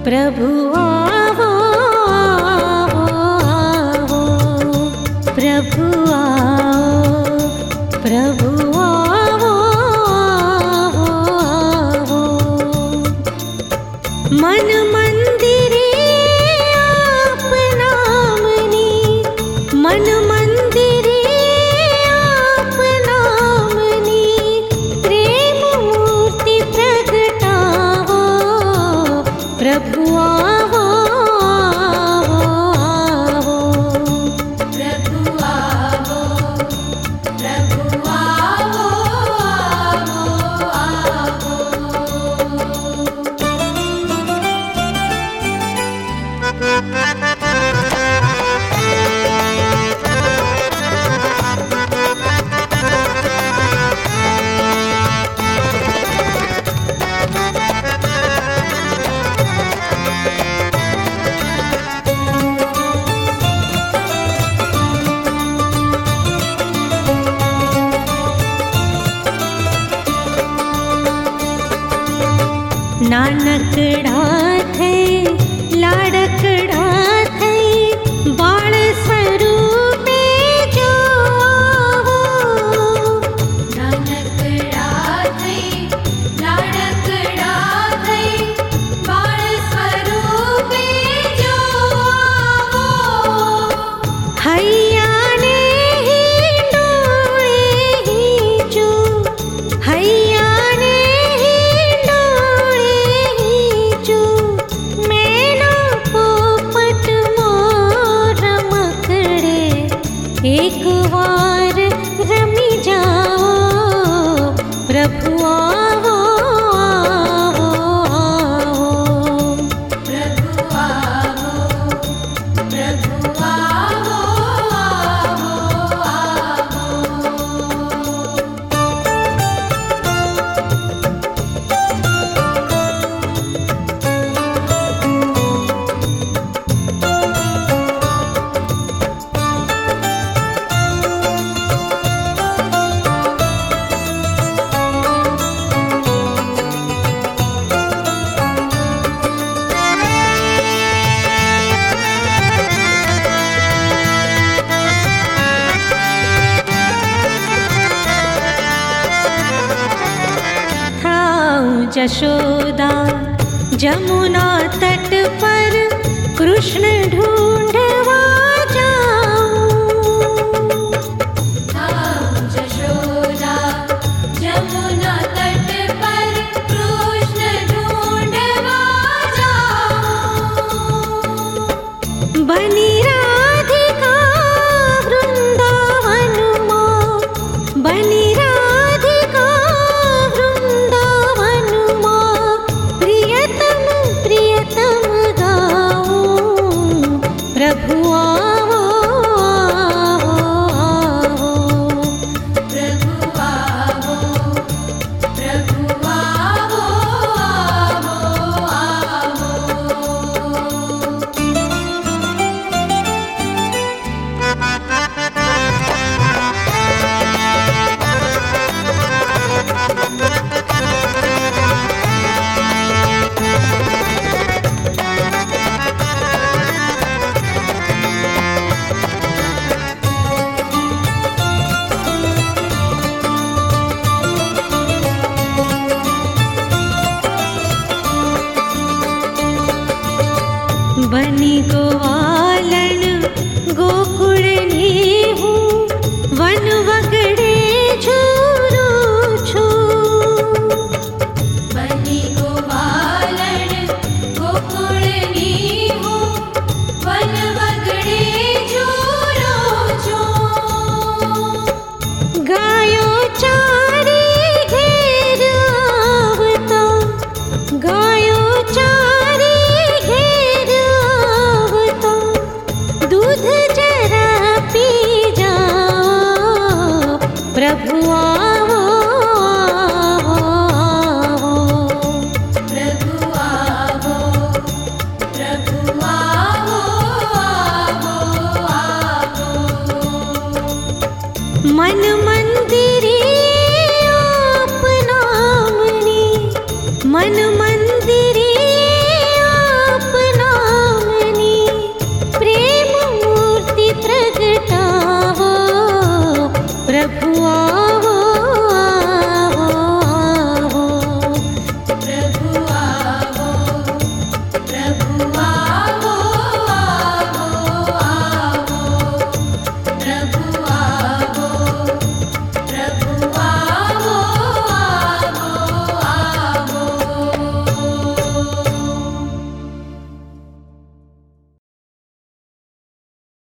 प्रभु आवो आवो आवो, प्रभु आओ, प्रभु आवो आवो आवो। मन मंदिरे आप नामनी, मन मंदिरे आप नामनी, प्रेम मूर्ति प्रगटावो, प्रभु आवो आवो आवो, प्रभु आवो, प्रभु आवो आवो नानकड़ा थे लाडकड़ा थे, बाल स्वरूपे जो आवो। नानकड़ा थे लाडकड़ा थे, बाल स्वरूपे जो आवो। हैया ने हिंडोळे हिंचू, हैया एक बार रमी जाओ, प्रभु आवो आवो आवो, प्रभु आवो, प्रभु आवो आवो आवो। यशोदा जमुना तट पर कृष्ण ढूंढवा जाऊं। यशोदा जमुना तट पर कृष्ण ढूंढवा जाऊं। बनी राधिका वृंदावन मां, बनी प्रभु आवो आवो आवो, प्रभु आवो, प्रभु आवो बनी गोवालन गोकुल नीहू, वन वगड़े झूरू छू। बनी गोवालन गोकुल नीहू, वन वगड़े झूरू छू। गायो चारी घेर आवता, गायो चारी दूध जरा पी जाओ, प्रभु आवो आवो, प्रभु आवो, प्रभु आवो आवो आवो। मन मंदिर